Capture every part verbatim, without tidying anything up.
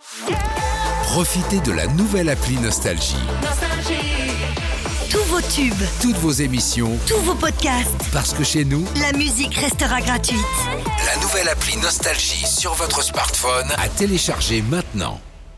Profitez de la nouvelle appli Nostalgie. Tous vos tubes, Toutes vos émissions, tous vos podcasts, parce que chez nous, la musique restera gratuite. la nouvelle appli Nostalgie sur votre smartphone à télécharger maintenant.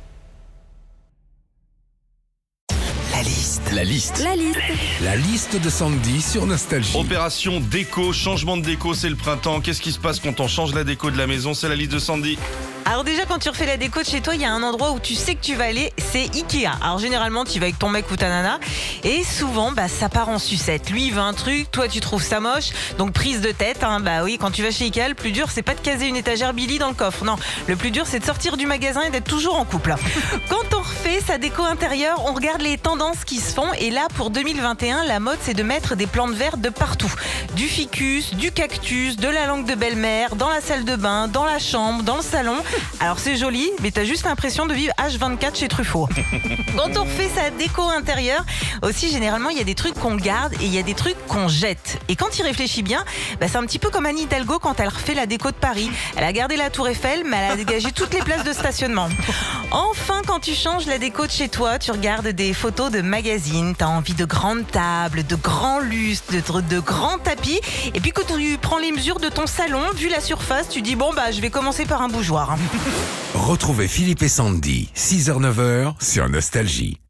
La liste. La liste. La liste. La liste de Sandy sur Nostalgie. Opération déco, changement de déco, c'est le printemps. Qu'est-ce qui se passe quand on change la déco de la maison? C'est la liste de Sandy. Alors déjà, quand tu refais la déco de chez toi, il y a un endroit où tu sais que tu vas aller, c'est Ikea. Alors généralement, tu vas avec ton mec ou ta nana, et souvent, bah, ça part en sucette. Lui, il veut un truc, toi, tu trouves ça moche, donc prise de tête. Hein, bah oui, quand tu vas chez Ikea, le plus dur, c'est pas de caser une étagère Billy dans le coffre. Non, le plus dur, c'est de sortir du magasin et d'être toujours en couple. Quand on refait sa déco intérieure, on regarde les tendances qui se font, et là, pour deux mille vingt et un, la mode, c'est de mettre des plantes vertes de partout. Du ficus, du cactus, de la langue de belle-mère, dans la salle de bain, dans la chambre, dans le salon. Alors c'est joli, mais t'as juste l'impression de vivre H vingt-quatre chez Truffaut. Quand on refait sa déco intérieure, aussi généralement il y a des trucs qu'on garde et il y a des trucs qu'on jette. Et quand il réfléchit bien, bah, c'est un petit peu comme Anne Hidalgo quand elle refait la déco de Paris. Elle a gardé la Tour Eiffel, mais elle a dégagé toutes les places de stationnement. Enfin, quand tu changes la déco de chez toi, tu regardes des photos de magazines, t'as envie de grandes tables, de grands lustres, de, de grands tapis. Et puis quand tu prends les mesures de ton salon, vu la surface, tu dis bon bah je vais commencer par un bougeoir. Retrouvez Philippe et Sandy, six heures neuf heures sur Nostalgie.